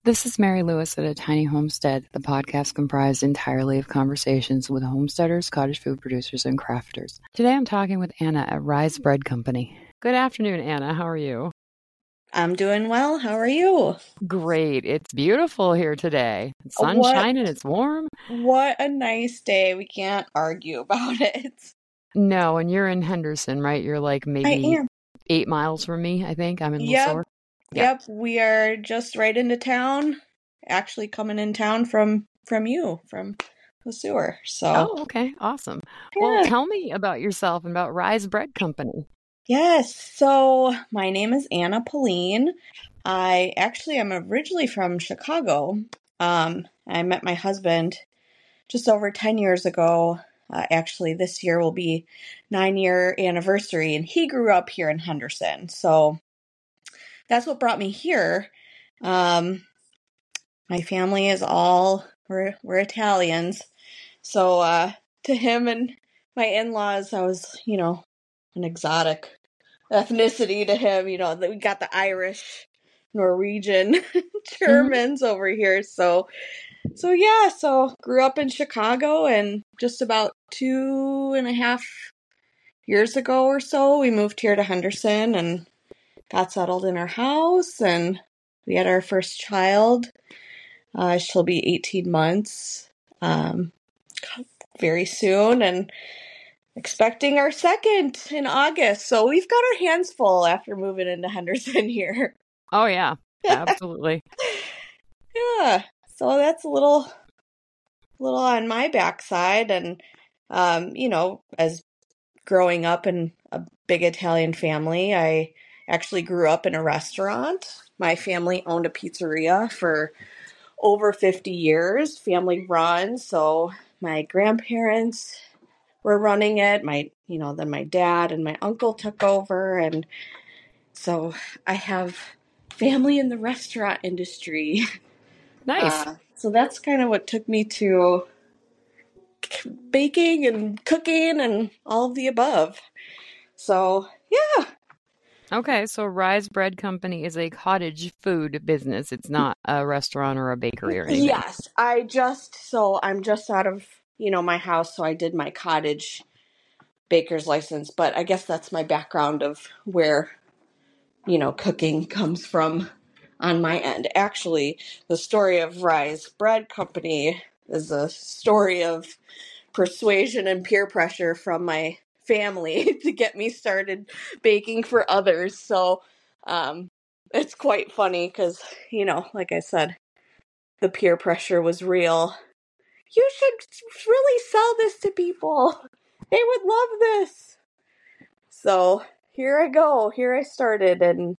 This is Mary Lewis at A Tiny Homestead, the podcast comprised entirely of conversations with homesteaders, cottage food producers, and crafters. Today I'm talking with Anna at Rise Bread Company. Good afternoon, Anna. How are you? I'm doing well. How are you? Great. It's beautiful here today. The sun's shining. It's warm. What a nice day. We can't argue about it. No, and you're in Henderson, right? You're like maybe 8 miles from me, I think. I'm in LeSueur. Yep. We are just right into town. Actually coming in town from LeSueur. So. Oh, okay. Awesome. Yeah. Well, tell me about yourself and about Rise Bread Company. Yes. So my name is Anna Pauline. I actually am originally from Chicago. I met my husband just over 10 years ago. Actually, this year will be 9-year anniversary, and he grew up here in Henderson. So that's what brought me here. My family is we're Italians. So to him and my in-laws, I was, an exotic ethnicity to him. We got the Irish, Norwegian, Germans over here. So grew up in Chicago, and just about 2.5 years ago or so, we moved here to Henderson and got settled in our house, and we had our first child. She'll be 18 months very soon, and expecting our second in August. So we've got our hands full after moving into Henderson here. Oh, yeah. Absolutely. Yeah. So that's a little on my backside. And, as growing up in a big Italian family, I actually grew up in a restaurant. My family owned a pizzeria for over 50 years, family run. So my grandparents were running it. Then my dad and my uncle took over. And so I have family in the restaurant industry. Nice. So that's kind of what took me to baking and cooking and all of the above. So, yeah. Okay, so Rise Bread Company is a cottage food business. It's not a restaurant or a bakery or anything. Yes, I'm just out of, my house, so I did my cottage baker's license, but I guess that's my background of where, cooking comes from on my end. Actually, the story of Rise Bread Company is a story of persuasion and peer pressure from my family to get me started baking for others. So it's quite funny because, like I said, the peer pressure was real. You should really sell this to people. They would love this. So here I go. Here I started. And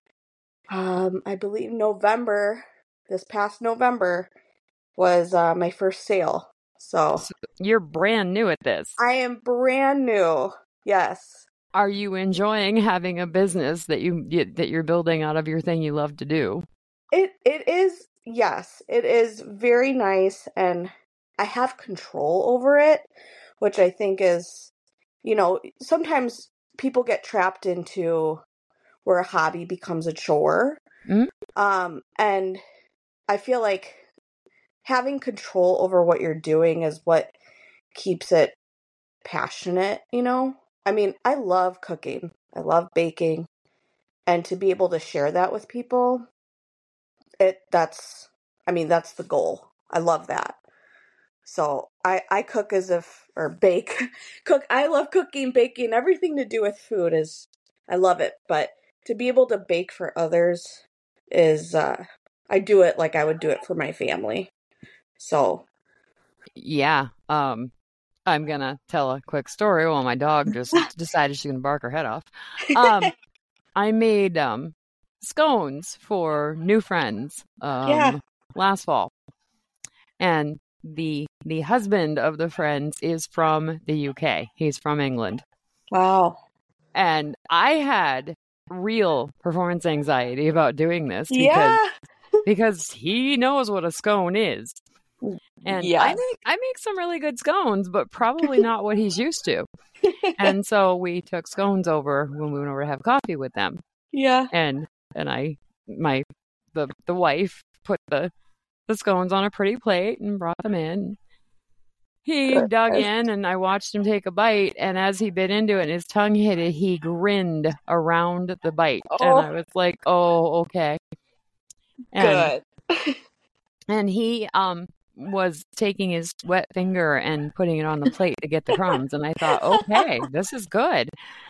I believe this past November was my first sale. So you're brand new at this. I am brand new. Yes. Are you enjoying having a business that you're building out of your thing you love to do? It is. Yes, it is very nice, and I have control over it, which I think is, sometimes people get trapped into where a hobby becomes a chore. Mm-hmm. And I feel like having control over what you're doing is what keeps it passionate, I mean, I love cooking. I love baking. And to be able to share that with people, that's the goal. I love that. So I cook I love cooking, baking, everything to do with food I love it. But to be able to bake for others is, I do it like I would do it for my family. So. Yeah. I'm going to tell a quick story while my dog just decided she's going to bark her head off. I made scones for new friends last fall. And the husband of the friends is from the UK. He's from England. Wow. And I had real performance anxiety about doing this because he knows what a scone is. And I make some really good scones, but probably not what he's used to. And so we took scones over when we went over to have coffee with them. Yeah. And the wife put the scones on a pretty plate and brought them in. He Good. dug in, and I watched him take a bite, and as he bit into it and his tongue hit it, he grinned around the bite. And I Oh, was like, oh, okay. And good. he was taking his wet finger and putting it on the plate to get the crumbs, and I thought, okay, this is good.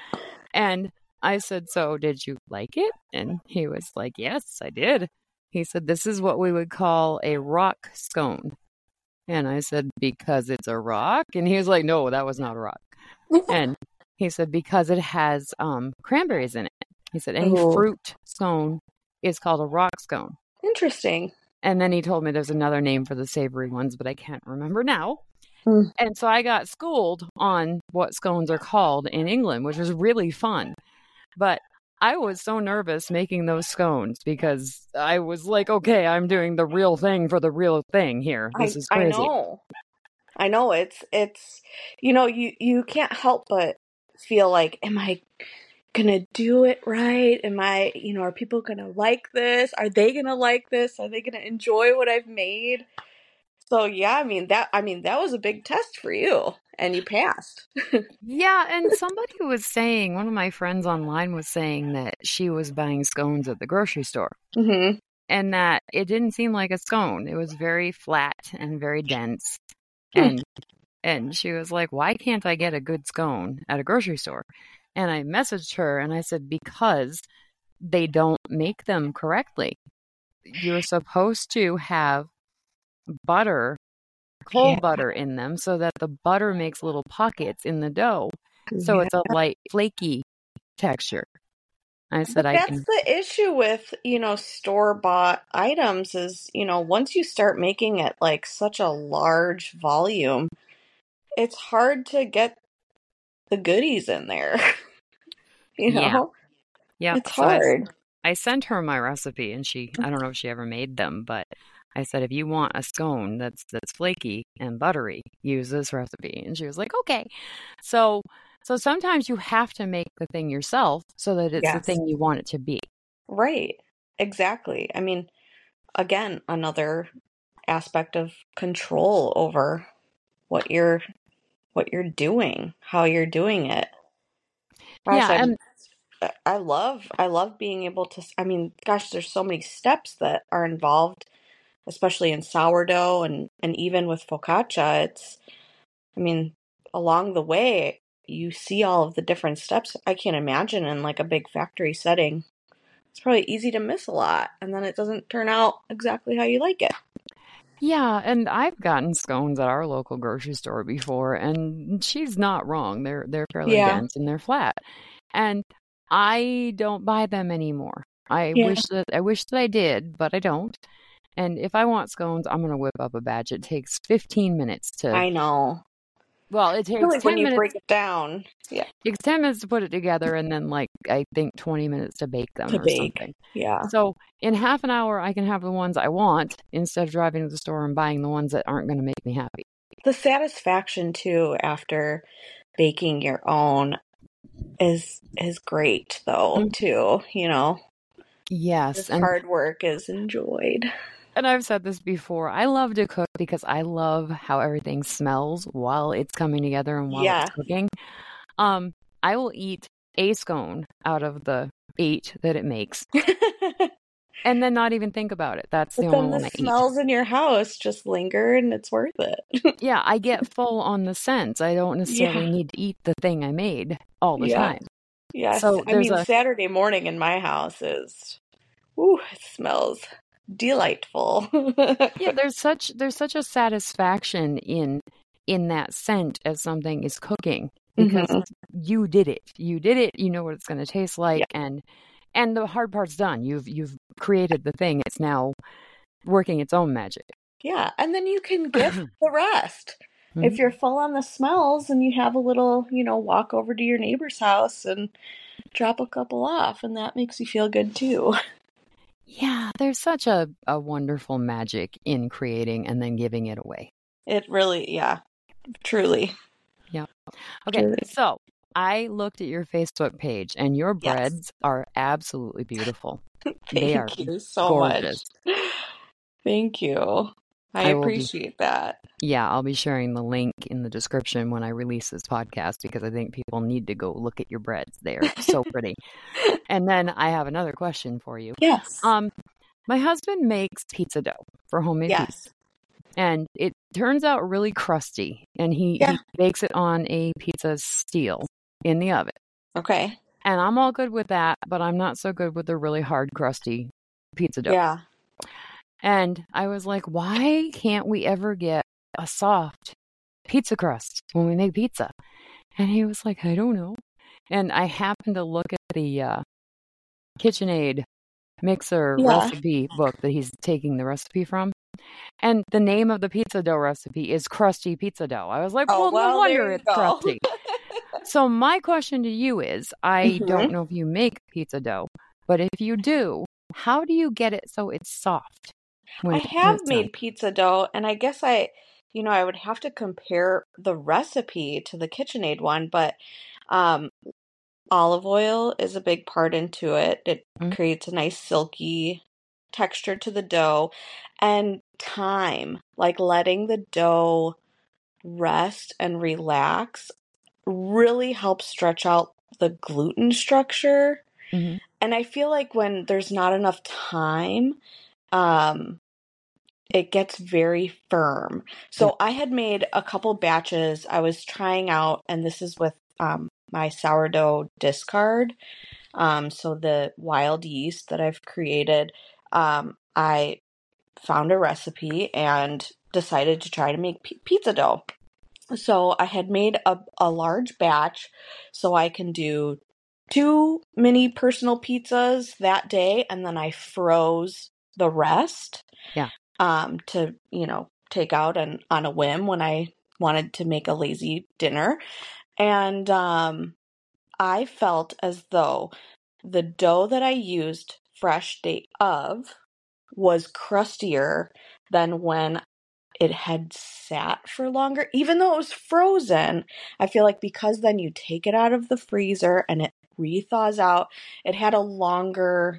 And I said, so did you like it? And he was like, yes, I did. He said, this is what we would call a rock scone. And I said, because it's a rock? And he was like, no, that was not a rock. And he said, because it has cranberries in it. He said, any Oh, fruit scone is called a rock scone. interesting. And then he told me there's another name for the savory ones, but I can't remember now. Mm. And so I got schooled on what scones are called in England, which was really fun. But I was so nervous making those scones because I was like, okay, I'm doing the real thing for the real thing here. This is I crazy. know it's you can't help but feel like, am I gonna do it right? Am I, are people gonna like this? Are they gonna like this? Are they gonna enjoy what I've made? So yeah, that was a big test for you, and you passed. Yeah, and somebody was saying, one of my friends online was saying that she was buying scones at the grocery store Mm-hmm. and that it didn't seem like a scone. It was very flat and very dense. Hmm. And she was like, why can't I get a good scone at a grocery store? And I messaged her and I said, because they don't make them correctly. You're supposed to have butter, Yeah, cold butter in them so that the butter makes little pockets in the dough. So yeah. it's a light, flaky texture. I said, But that's the issue with, store-bought items is, once you start making it like such a large volume, it's hard to get the goodies in there. you yeah, know? yeah. It's So hard. I sent her my recipe and I don't know if she ever made them, but I said, if you want a scone that's flaky and buttery, use this recipe. And she was like, okay. So sometimes you have to make the thing yourself so that it's the Yes. thing you want it to be. Right. Exactly. I mean, again, another aspect of control over what you're doing, how you're doing it. Gosh, Yeah, and I love being able to, gosh, there's so many steps that are involved, especially in sourdough and even with focaccia. I mean, along the way, you see all of the different steps. I can't imagine in like a big factory setting. It's probably easy to miss a lot, and then it doesn't turn out exactly how you like it. yeah, and I've gotten scones at our local grocery store before, and she's not wrong. They're fairly Yeah. dense and they're flat. And I don't buy them anymore. Yeah. I wish that I did, but I don't. And if I want scones, I'm gonna whip up a batch. It takes 15 minutes I know. well, it I feel takes like when 10 you minutes. break it down, yeah, It takes 10 minutes to put it together, and then like I think 20 minutes to bake them to or bake. something. Yeah. So in half an hour, I can have the ones I want instead of driving to the store and buying the ones that aren't going to make me happy. The satisfaction too after baking your own is great though, too, Yes, this hard work is enjoyed. and I've said this before. I love to cook because I love how everything smells while it's coming together and while Yeah. it's cooking. Um, I will eat a scone out of the 8 that it makes and then not even think about it. That's the But only then the one I eat. smells in your house just linger and it's worth it. Yeah, I get full on the scents. I don't necessarily Yeah. need to eat the thing I made all the Yeah. time. Yes. So there's a Saturday morning in my house ooh, it smells delightful. yeah, there's such a satisfaction in that scent as something is cooking because hmm you did it. You did it. You know what it's going to taste like, Yeah. and the hard part's done. You've created the thing. It's now working its own magic. Yeah. And then you can gift the rest. If Mhm. you're full on the smells and you have a little, walk over to your neighbor's house and drop a couple off, and that makes you feel good too. Yeah, there's such a wonderful magic in creating and then giving it away. It really, yeah, truly. Yeah. Okay, Truly. so I looked at your Facebook page and your Yes. breads are absolutely beautiful. They are Thank you so gorgeous. much. Thank you. I I will be, appreciate that. yeah, I'll be sharing the link in the description when I release this podcast because I think people need to go look at your breads. They're so pretty. And then I have another question for you. Yes. Um, my husband makes pizza dough for homemade pizza, Yes. and it turns out really crusty. And he Yeah. bakes it on a pizza steel in the oven. Okay. And I'm all good with that, but I'm not so good with the really hard, crusty pizza dough. Yeah. And I was like, why can't we ever get a soft pizza crust when we make pizza? And he was like, I don't know. And I happened to look at the KitchenAid mixer Yeah. recipe book that he's taking the recipe from. And the name of the pizza dough recipe is crusty pizza dough. I was like, Oh, well, no well, there wonder you it's go. crusty. So my question to you is, I don't Mhm. know if you make pizza dough, but if you do, how do you get it so it's soft I when have it's done? made pizza dough, and I guess I would have to compare the recipe to the KitchenAid one, but um, olive oil is a big part into it. It Mm, creates a nice silky texture to the dough, and time, like letting the dough rest and relax, really helps stretch out the gluten structure. mhm, And I feel like when there's not enough time, um, it gets very firm. yeah, So I had made a couple batches I was trying out, and this is with my sourdough discard. So the wild yeast that I've created, I found a recipe and decided to try to make pizza dough. So I had made a large batch so I can do two mini personal pizzas that day, and then I froze the rest yeah. to, take out and on a whim when I wanted to make a lazy dinner. And I felt as though the dough that I used fresh day of was crustier than when it had sat for longer, even though it was frozen. I feel like because then you take it out of the freezer and it rethaws out, it had a longer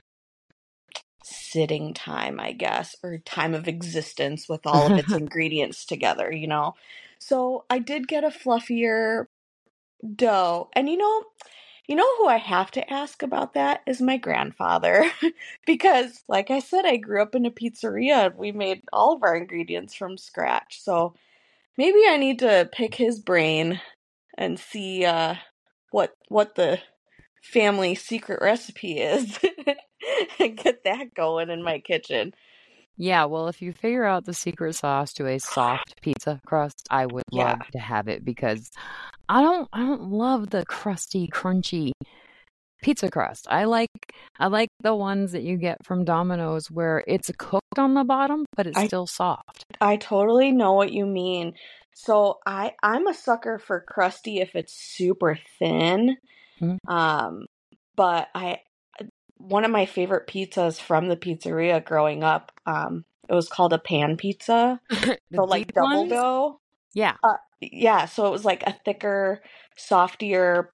sitting time, I guess, or time of existence with all of its ingredients together. So I did get a fluffier dough. And who I have to ask about that is my grandfather. Because, like I said, I grew up in a pizzeria and we made all of our ingredients from scratch. So maybe I need to pick his brain and see what the family secret recipe is and get that going in my kitchen. Yeah, well, if you figure out the secret sauce to a soft pizza crust, I would Yeah. love to have it because I don't love the crusty, crunchy pizza crust. I like the ones that you get from Domino's where it's cooked on the bottom, but it's I still soft. I totally know what you mean. So I'm a sucker for crusty if it's super thin. Mhm. Um, but I one of my favorite pizzas from the pizzeria growing up, it was called a pan pizza. The So deep like double ones? dough. Yeah. Yeah, so it was like a thicker, softer,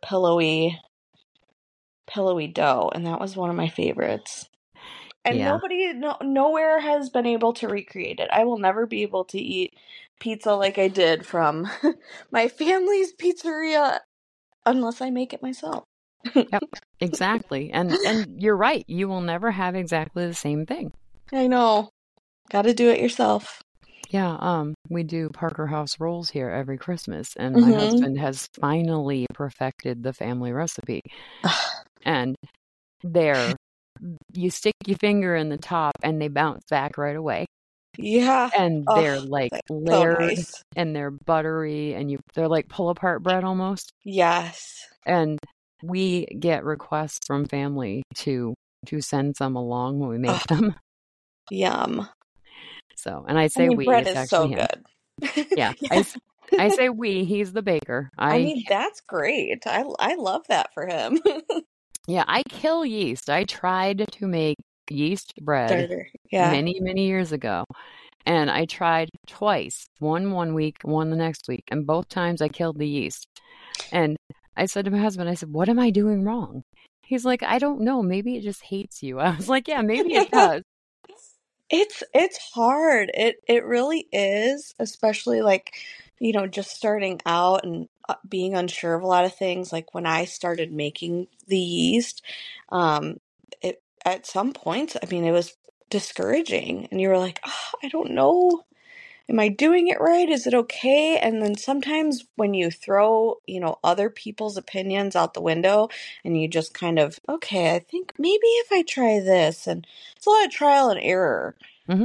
pillowy dough, and that was one of my favorites. And Yeah. nowhere has been able to recreate it. I will never be able to eat pizza like I did from my family's pizzeria unless I make it myself. Yep. Exactly. And you're right. You will never have exactly the same thing. I know. Gotta do it yourself. Yeah, we do Parker House rolls here every Christmas, and my Mm-hmm. husband has finally perfected the family recipe. And they're you stick your finger in the top and they bounce back right away. Yeah. And Oh, they're like that's so layered nice. and they're buttery and they're like pull apart bread almost. Yes. And we get requests from family to send some along when we make Oh, them. yum. So, and I I say mean, we, bread it's is so actually him. good. Yeah, Yeah. I say we, he's the baker. I mean, that's great. I love that for him. Yeah, I kill yeast. I tried to make yeast bread Starter. Yeah. many, many years ago, and I tried twice, one week, one the next week, and both times I killed the yeast. And I said to my husband, I said, "What am I doing wrong?" He's like, "I don't know. Maybe it just hates you." I was like, "Yeah, maybe it does." It's hard. It really is, especially like, just starting out and being unsure of a lot of things. Like when I started making the yeast, um, it at some points, I mean, it was discouraging, and you were like, oh, I don't know. Am I doing it right? Is it okay? And then sometimes when you throw, other people's opinions out the window and you just kind of, okay, I think maybe if I try this, and it's a lot of trial and error. Mhm.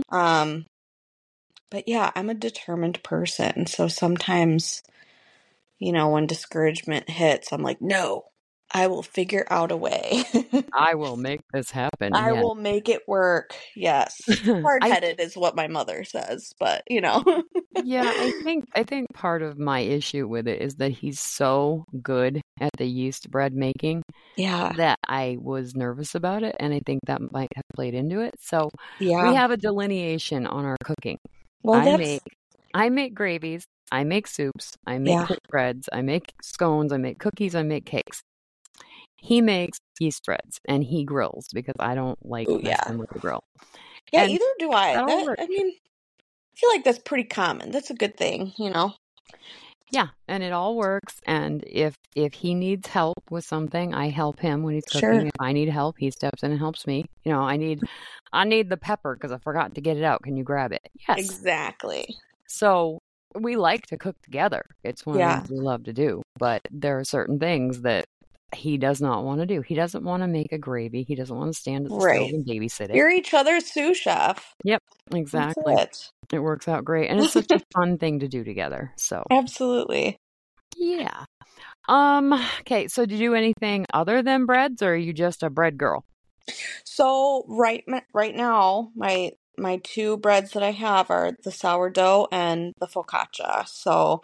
But yeah, I'm a determined person. So sometimes, when discouragement hits, I'm like, no, I will figure out a way. I will make this happen. I Yeah. will make it work. Yes. I Hard-headed is what my mother says, but Yeah, I think part of my issue with it is that he's so good at the yeast bread making Yeah. that I was nervous about it, and I think that might have played into it. So we Yeah. have a delineation on our cooking. Well, I that's make I make gravies, I make soups, I make yeah. quick breads, I make scones, I make cookies, I make cakes. He makes yeast breads and he grills because I don't like Oh, yeah. messing with the grill. Yeah, And either do I. that'll work. I mean, I feel like that's pretty common. That's a good thing. Yeah, and it all works. And if he needs help with something, I help him when he's cooking. Sure. If I need help, he steps in and helps me. I need the pepper because I forgot to get it out. Can you grab it? Yes. Exactly. So we like to cook together. It's one of the Yeah. things we love to do. But there are certain things that he does not want to do. He doesn't want to make a gravy. He doesn't want to stand at the stove Right. and babysit it. You're each other's sous chef. Yep, That's exactly. it. It works out great. And it's such a fun thing to do together. So Absolutely. yeah. Okay, so do you do anything other than breads, or are you just a bread girl? So right now, my two breads that I have are the sourdough and the focaccia. So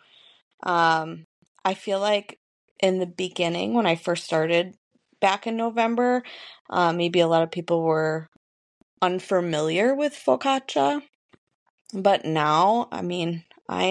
I feel like in the beginning, when I first started back in November, maybe a lot of people were unfamiliar with focaccia. But now, I mean,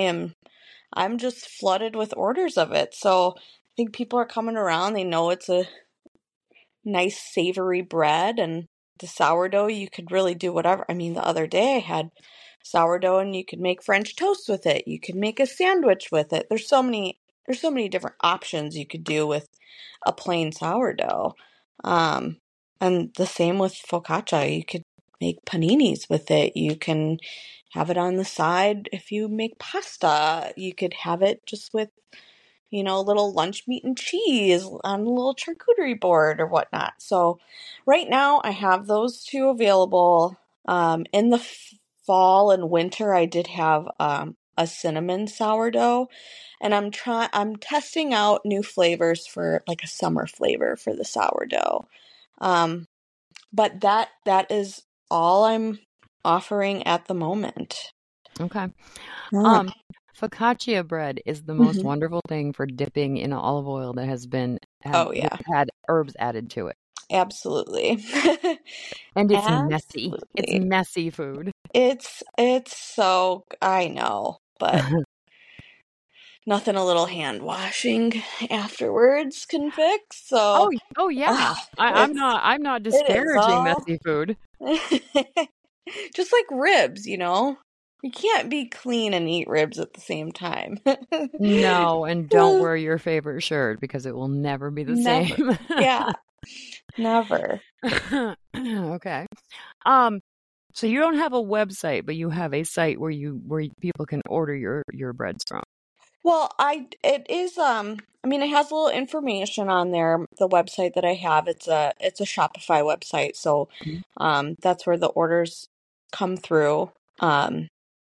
I'm just flooded with orders of it. So I think people are coming around. They know it's a nice savory bread, and the sourdough, you could really do whatever. I mean, the other day I had sourdough and you could make French toast with it. You could make a sandwich with it. There's so many different options you could do with a plain sourdough. Um, and the same with focaccia. You could make paninis with it. You can have it on the side if you make pasta. You could have it just with a little lunch meat and cheese on a little charcuterie board or whatnot. So right now I have those two available. In the fall and winter, I did have a cinnamon sourdough, and I'm testing out new flavors for like a summer flavor for the sourdough. Um, but that is all I'm offering at the moment. Okay. Yeah. Focaccia bread is the most Mhm. wonderful thing for dipping in olive oil that has been Oh yeah, had herbs added to it. absolutely. And it's messy. It's Absolutely. messy food. It's so I know, but nothing a little hand washing afterwards can fix. Oh, So oh yeah. it's I'm not it is disparaging all messy food. just like ribs. You can't be clean and eat ribs at the same time. No, and don't wear your favorite shirt because it will never be the Never. same. Yeah, never. Okay. So you don't have a website, but you have a site where people can order your breads from. Well, it is I mean, it has a little information on there. The website that I have, it's a Shopify website, so Mhm. that's where the orders come through. Um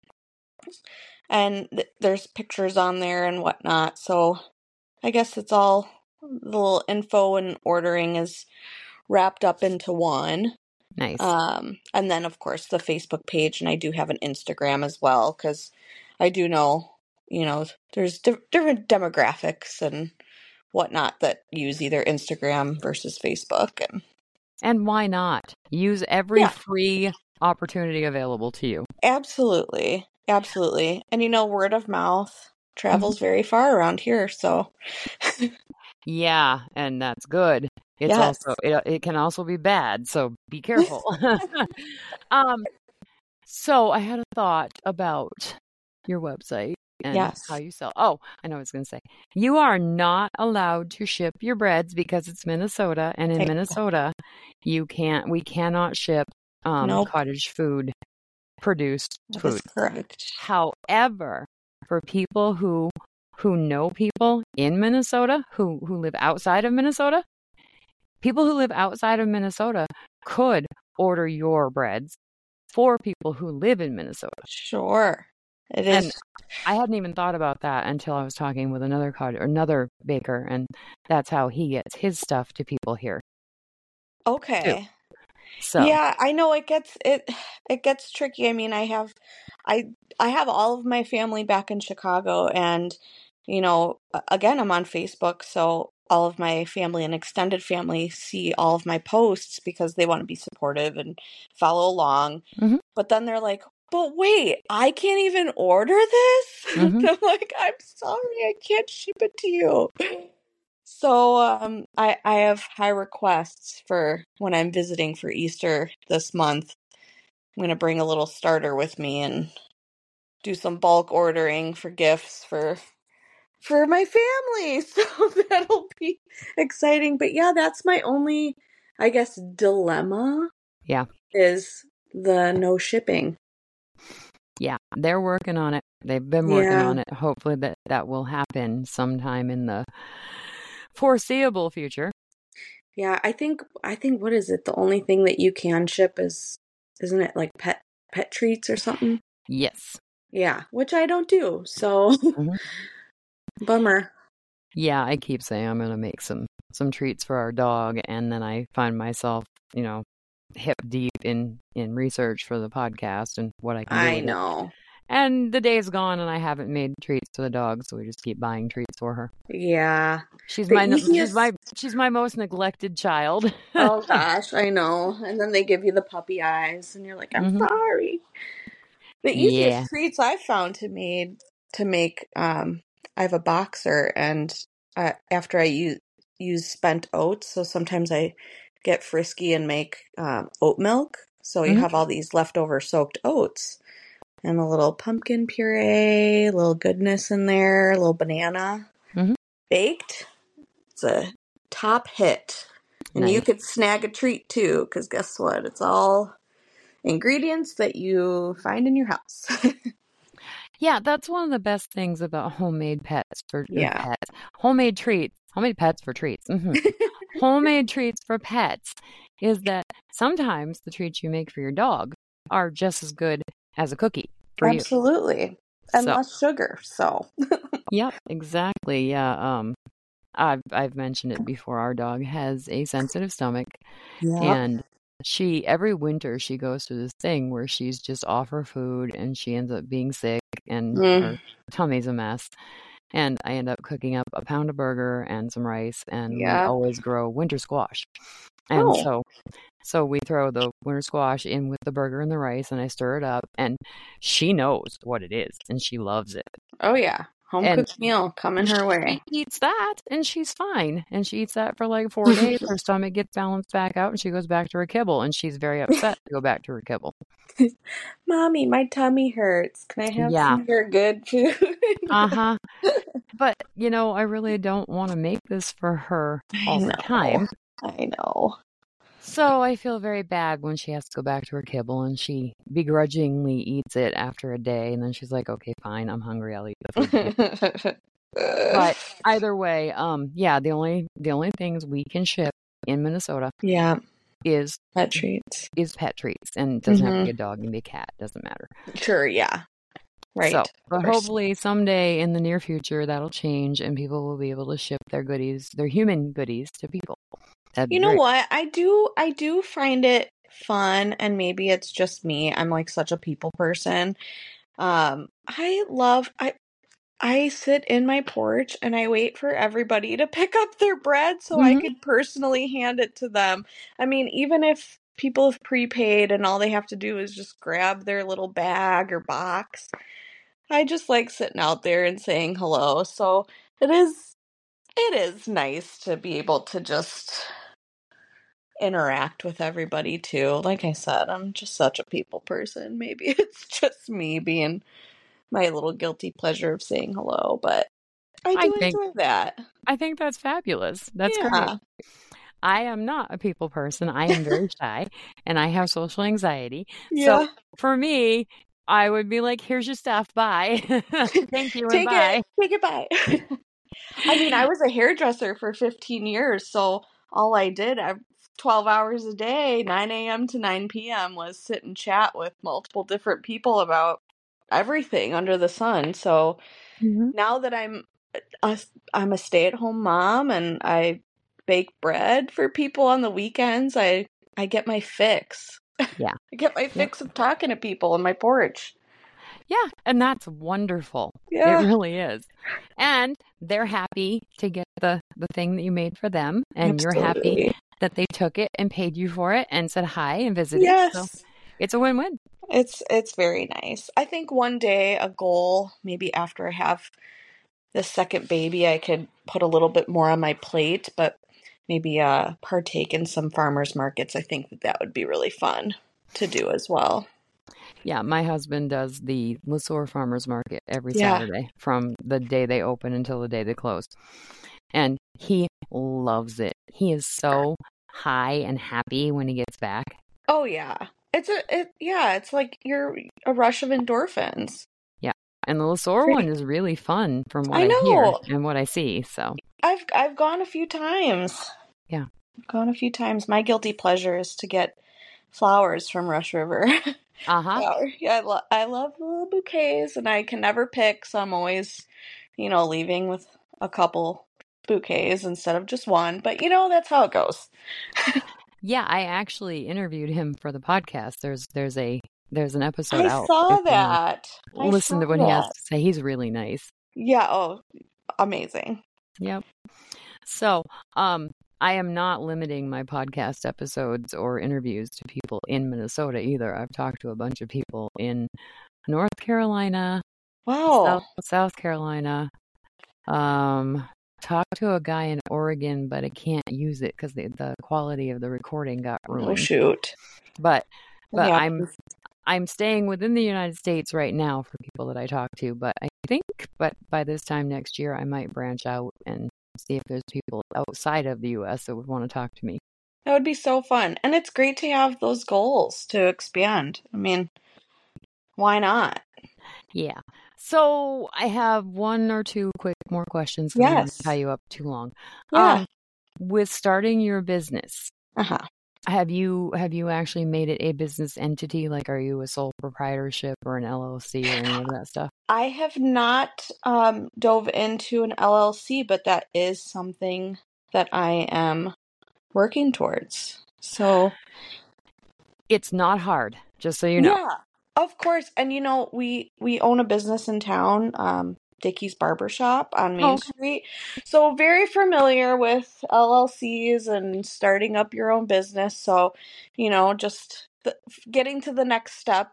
and there's pictures on there and whatnot. So I guess it's all the little info and ordering is wrapped up into one. Nice. And then of course the Facebook page, and I do have an Instagram as well, because I do know, there's different demographics and whatnot that use either Instagram versus Facebook, And why not? Use every yeah, free opportunity available to you. absolutely, absolutely. And word of mouth Mhm. travels very far around here, so Yeah, and that's good. It's yes. also it can also be bad, so be careful. Um, So I had a thought about your website and how Yes. you sell. Oh, I know what I was going to say. You are not allowed to ship your breads because it's Minnesota, and in Thank Minnesota, we cannot ship Nope. cottage food, produced That is food. correct. However, for people who know people in Minnesota who live outside of Minnesota, people who live outside of Minnesota could order your breads for people who live in Minnesota. Sure. It And is. I hadn't even thought about that until I was talking with another baker, and that's how he gets his stuff to people here too. Okay. So, Yeah, I know it gets tricky. I mean, I I have all of my family back in Chicago, and again, I'm on Facebook, so all of my family and extended family see all of my posts because they want to be supportive and follow along. mhm, But then they're like, "But wait, I can't even order this?" mhm. I'm like, "I'm sorry, I can't ship it to you." So, I have high requests for when I'm visiting for Easter this month. I'm gonna bring a little starter with me and do some bulk ordering for gifts for my family. So that'll be exciting. But yeah, that's my only, I guess, dilemma Yeah. is the no shipping. Yeah, they're working on it. They've been working Yeah. on it. Hopefully that will happen sometime in the foreseeable future. Yeah, I think what is it? The only thing that you can ship is, isn't it like pet treats or something? Yes. Yeah, which I don't do. So Mhm. bummer. Yeah, I keep saying I'm gonna make some treats for our dog, and then I find myself, hip deep in research for the podcast and what I can do I with it. know. And the day's gone, and I haven't made treats for the dog, so we just keep buying treats for her. Yeah. She's The my she's easiest. my she's my most neglected child. Oh gosh, I know. And then they give you the puppy eyes and you're like, "I'm Hmm. sorry." The Yeah. easiest treats I've found to make, I have a boxer, and after I use spent oats, so sometimes I get frisky and make oat milk. So you Hmm. have all these leftover soaked oats and a little pumpkin puree, a little goodness in there, a little banana Hmm. baked. It's a top hit. And you Nice. could snag a treat too, because guess what? It's all ingredients that you find in your house. Yeah, that's one of the best things about homemade pets for Yeah. pets. Homemade treats. Homemade pets for treats. Homemade treats for pets is that sometimes the treats you make for your dog are just as good as a cookie for you. Absolutely. And So, less sugar, so. yep, exactly. Yeah, I've mentioned it before. Our dog has a sensitive stomach, Yep. and every winter she goes through this thing where she's just off her food and she ends up being sick and her Mm, tummy's a mess. And I end up cooking up a pound of burger and some rice, and we yeah. always grow winter squash. And Oh. so we throw the winter squash in with the burger and the rice, and I stir it up, and she knows what it is, and she loves it. Oh yeah. Home And cooked meal coming her she way. eats that, and she's fine. And she eats that for like 4 days. Her stomach gets balanced back out, and she goes back to her kibble, and she's very upset to go back to her kibble. Mommy, my tummy hurts. Can I have Yeah. some of your good food? Uh-huh. But, I really don't want to make this for her I all the know. time. I know. So I feel very bad when she has to go back to her kibble and she begrudgingly eats it after a day. And then she's like, okay, fine, I'm hungry. I'll eat the food again. But either way, yeah, the only things we can ship in Minnesota Yeah, is pet treats. pet treats. And it doesn't have to be Hmm. a dog, it can be a cat, doesn't matter. Sure, yeah. So, Right. Of but course. hopefully someday in the near future that'll change and people will be able to ship their goodies, their human goodies to people. That'd be You know great. what? I do find it fun, and maybe it's just me. I'm like such a people person. I sit in my porch and I wait for everybody to pick up their bread so I Hmm. could personally hand it to them. I mean, even if people have prepaid and all they have to do is just grab their little bag or box, I just like sitting out there and saying hello. So it is nice to be able to just interact with everybody too. Like I said, I'm just such a people person. Maybe it's just me being my little guilty pleasure of saying hello, but I I do think enjoy that. I think that's fabulous. That's great. Yeah. I am not a people person. I am very shy and I have social anxiety. So Yeah. for me, I would be like, here's your stuff. Bye. Thank you and Take it. bye. Take it by. I mean, I was a hairdresser for 15 years, so all I did 12 hours a day, 9 a.m. to 9 p.m., was sit and chat with multiple different people about everything under the sun. So Mhm. now that a, I'm a stay-at-home mom and I bake bread for people on the weekends, I get my fix. Yeah. I get my Yep. fix of talking to people on my porch. Yeah. And that's wonderful. It Yeah, really is. And they're happy to get the thing that you made for them. And you're happy absolutely. that they took it and paid you for it and said hi and visited. So Yes. it's a win-win. It's very nice. I think one day a goal, maybe after I have the second baby, I could put a little bit more on my plate, but maybe partake in some farmers markets. I think that would be really fun to do as well. Yeah, my husband does the Lesueur Farmers Market every Yeah. Saturday from the day they open until the day they close. And he loves it. He is so high and happy when he gets back. Oh yeah. It's like you're a rush of endorphins. Yeah. And the Lesueur one is really fun from what I I hear know. and what I see. So, I've gone a few times. yeah. I've gone a few times. My guilty pleasure is to get flowers from Rush River. Uh-huh. Yeah, I love little bouquets, and I can never pick, so I'm always, leaving with a couple bouquets instead of just one. But that's how it goes. Yeah, I actually interviewed him for the podcast. There's an episode I out if saw you want that. to I listen saw to what he has that. to say. He's really nice. Yeah. Oh, amazing. Yep. So, I am not limiting my podcast episodes or interviews to people in Minnesota either. I've talked to a bunch of people in North Carolina, Wow. South Carolina. Talked to a guy in Oregon, but I can't use it because the quality of the recording got Oh ruined. shoot. But Yeah. I'm staying within the United States right now for people that I talk to. But I think, by this time next year, I might branch out and see if there's people outside of the U.S. that would want to talk to me. That would be so fun, and it's great to have those goals to expand. I mean, why not? Yeah. So I have one or two quick more questions because I don't want to Yes. tie you up too long. Yeah. With starting your business, Uh-huh. have you actually made it a business entity? Like, are you a sole proprietorship or an LLC or any of that stuff? I have not dove into an LLC, but that is something that I am working towards. So, It's not hard, just so you know. yeah, of course. And we own a business in town, Dickie's Barbershop on Main Oh, okay. Street. So very familiar with LLCs and starting up your own business. So, just getting to the next step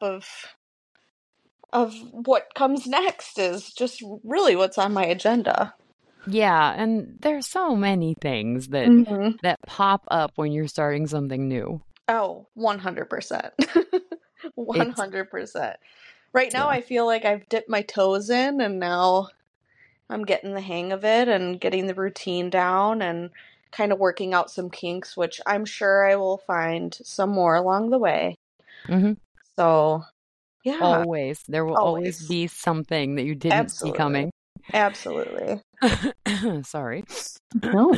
of what comes next is just really what's on my agenda. Yeah, and there's so many things that Mm-hmm. that pop up when you're starting something new. Oh, 100%. It's 100%. Right now, yeah. I feel like I've dipped my toes in, and now I'm getting the hang of it and getting the routine down and kind of working out some kinks, which I'm sure I will find some more along the way. hmm So, yeah, Always. There will always always. be something that you didn't see Absolutely. coming. Absolutely. Sorry. No.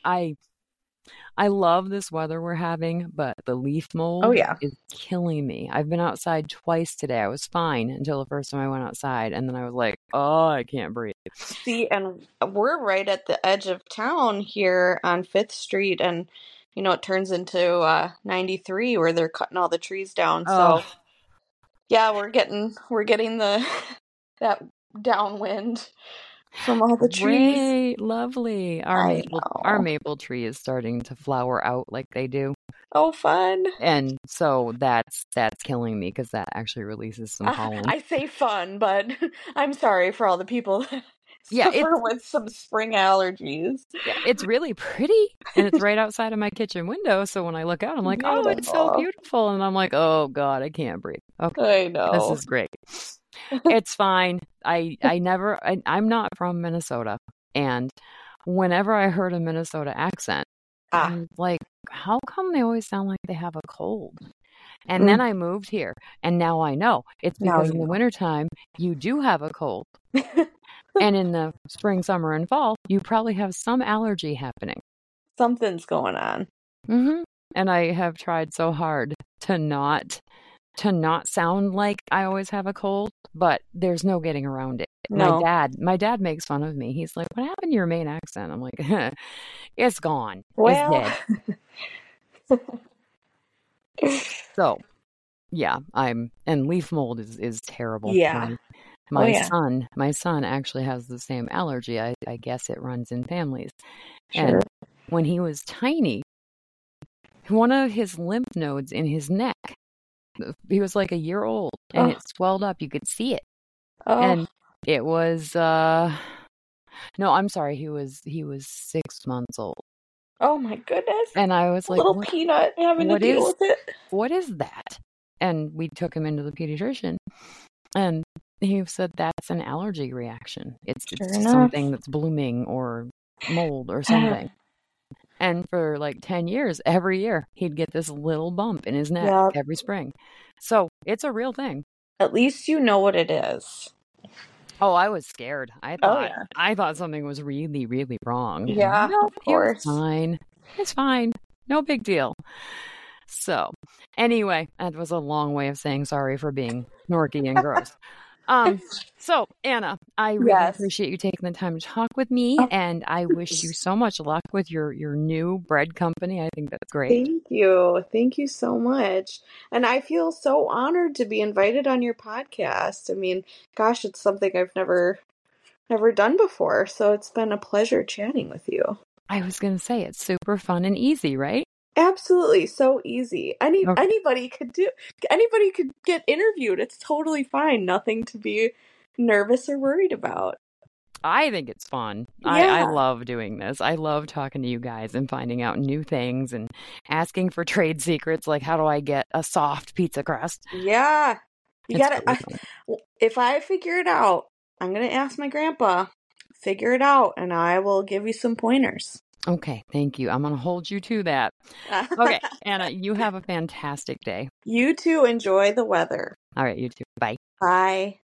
I love this weather we're having, but the leaf Oh, mold yeah. is killing me. I've been outside twice today. I was fine until the first time I went outside, and then I was like, oh, I can't breathe. See, and we're right at the edge of town here on 5th Street, and it turns into 93 where they're cutting all the trees down. So, Oh, yeah, we're getting the that downwind from all the trees. great, lovely. I Our know. maple tree is starting to flower out like they do. Oh, fun. And so that's killing me because that actually releases some pollen. I say fun, but I'm sorry for all the people that Yeah, suffer with some spring allergies. it's really pretty, and it's right outside of my kitchen window. So when I look out, I'm like, oh, it's so Beautiful. beautiful, and I'm like, oh God, I can't breathe. Okay, I this know. is great. It's fine. I'm not from Minnesota, and whenever I heard a Minnesota accent, I'm like, how come they always sound like they have a cold? And then I moved here, and now I know it's Now because you in the know. wintertime you do have a cold. And in the spring, summer, and fall, you probably have some allergy happening. Something's going on. And I have tried so hard to not sound like I always have a cold, but there's no getting around it. No. My dad makes fun of me. He's like, "What happened to your Maine accent?" I'm like, "It's gone. It's Well, dead." So, yeah, and leaf mold is terrible. yeah. My yeah. son actually has the same allergy. I guess it runs in families. Sure. And when he was tiny, one of his lymph nodes in his neck, he was like a year old, and it swelled up. You could see it. And it was no, I'm sorry, he was 6 months old. Oh my goodness. And I was like, little peanut having to deal with it. What is that? And we took him into the pediatrician, and he said that's an allergy reaction. It's something that's blooming or mold or something. And for like 10 years, every year, he'd get this little bump in his neck every spring. So it's a real thing. At least you know what it is. Oh, I was scared. I thought something was really, really wrong. Yeah, no, of course. It's fine. It's fine. No big deal. So, anyway, that was a long way of saying sorry for being snorky and gross. So Anna, I really appreciate you taking the time to talk with me, and I wish you so much luck with your new bread company. I think that's great. Thank you so much. And I feel so honored to be invited on your podcast. I mean, gosh, it's something I've never done before, so it's been a pleasure chatting with you. I was going to say, it's super fun and easy, right? Absolutely, so easy. Anybody could get interviewed. It's totally fine. Nothing to be nervous or worried about. I think it's fun. Yeah. I love doing this. I love talking to you guys and finding out new things and asking for trade secrets, like how do I get a soft pizza crust? Yeah. If I figure it out, I'm going to ask my grandpa, figure it out, and I will give you some pointers. Okay, thank you. I'm going to hold you to that. Okay, Anna, you have a fantastic day. You too. Enjoy the weather. All right, you too. Bye. Bye.